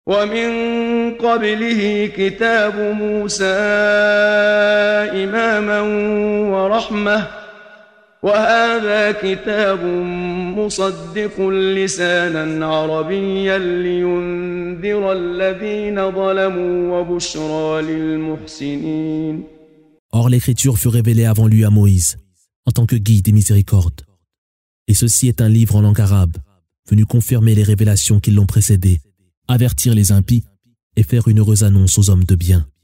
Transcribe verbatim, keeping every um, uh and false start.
ومن قبله كتاب موسى إماما ورحمة وهذا كتاب مصدق لسانا عربيا لينذر الذين ظلموا وبشرى للمحسنين. Or l'écriture fut révélée avant lui à Moïse, en tant que guide et miséricorde. Et ceci est un livre en langue arabe, venu confirmer les révélations qui l'ont précédé, avertir les impies et faire une heureuse annonce aux hommes de bien.